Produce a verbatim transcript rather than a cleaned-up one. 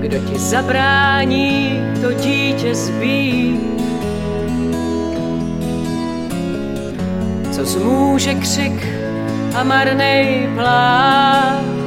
kdo ti zabrání to dítě zbít. Co zmůže křik a marnej plán,